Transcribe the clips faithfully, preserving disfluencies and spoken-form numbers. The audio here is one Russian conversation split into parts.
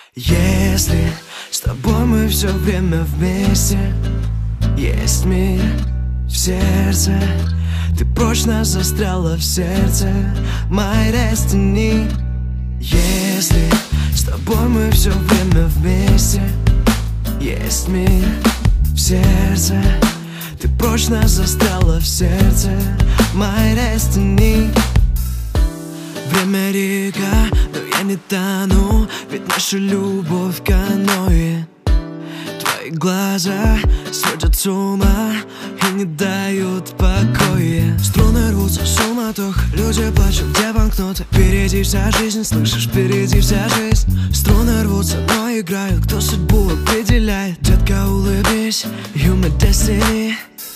Если с тобой мы все время вместе, есть мир в сердце, ты прочно застряла в сердце My destiny. Если с тобой мы все время вместе, есть мир в сердце, ты прочно застряла в сердце My destiny. Время река, но я не тону, ведь наша любовь в каноэ. Твои глаза сводят с ума и не дают покоя. Струны рвутся, суматох, люди плачут, где банкноты. Впереди вся жизнь, слышишь, впереди вся жизнь. Струны рвутся, но играют, кто судьбу определяет. Детка, улыбнись, you my destiny.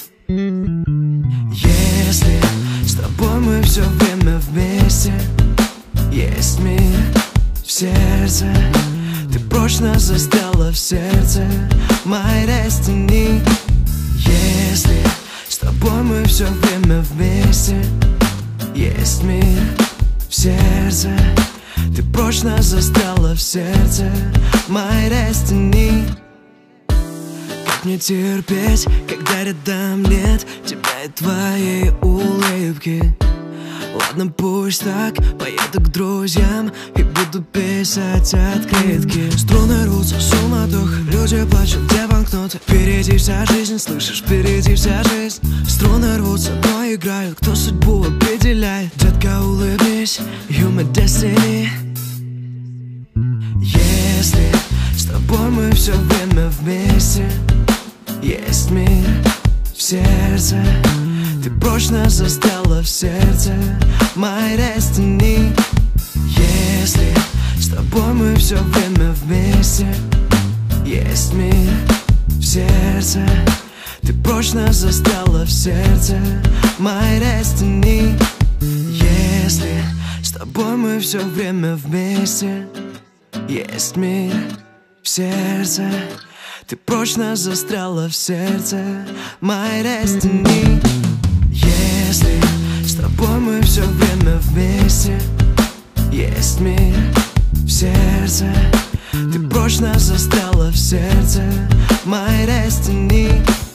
Если с тобой мы все время вместе, есть мир в сердце, ты прочно застряла в сердце My destiny. Если с тобой мы все время вместе, есть мир в сердце, ты прочно застряла в сердце My destiny. Как мне терпеть, когда рядом нет тебя и твоей улыбки? Ладно, пусть так, поеду к друзьям и буду писать открытки. Струны рвутся, суматох, люди плачут, где банкноты. Впереди вся жизнь, слышишь, впереди вся жизнь. Струны рвутся, но играют, кто судьбу определяет. Детка, улыбнись, you my destiny. Если с тобой мы все время вместе, есть мир в сердце, ты прочно застряла в сердце My destiny. Если с тобой мы все время вместе, есть мир в сердце, ты прочно застряла в сердце My destiny. Если с тобой мы все время вместе, есть мир в сердце, ты прочно застряла в сердце My destiny. Если с тобой мы все время вместе, есть мир в сердце, ты прочно застряла в сердце My destiny.